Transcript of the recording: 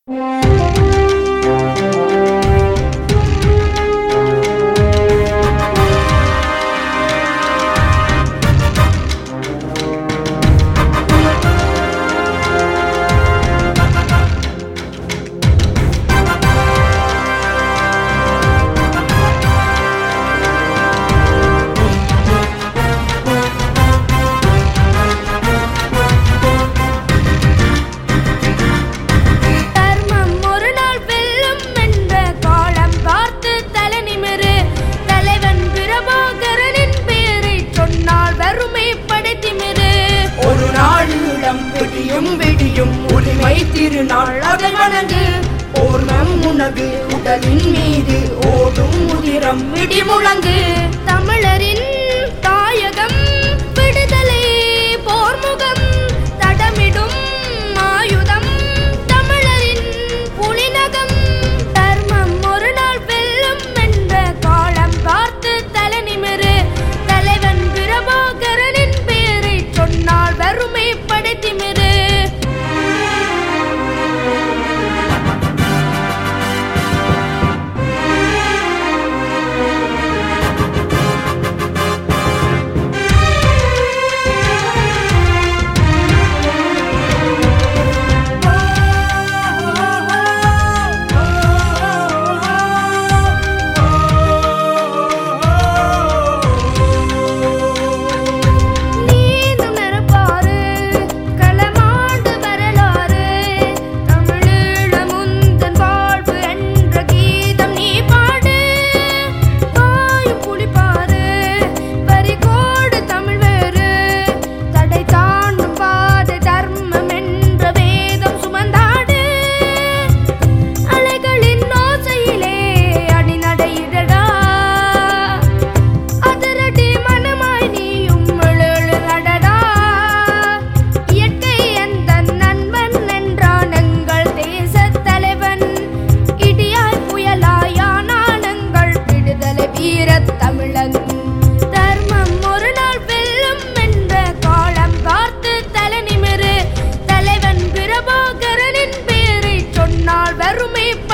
விடியும் உரிமை திருநாள் அதை வணங்கு ஓர்மம் உனது உடலின் மீது ஓடும் உதிரம் விடி முழங்கு தமிழரின் தாயகம் விடுதலை போர்முகம் தடமிடும் ஆயுதம் தமிழரின் புலிநகம் தர்மம் ஒரு நாள் வெல்லும் என்ற காலம் பார்த்து தலை நிமிரு தலைவன் பிரபாகரனின் பேரை சொன்னால் வறுமை படைத்திமிரு தமிழன் தர்மம் ஒரு நாள் வெல்லும் என்ற காலம் பார்த்து தலை நிமிரு தலைவன் பிரபாகரனின் பேரை சொன்னால் வறுமை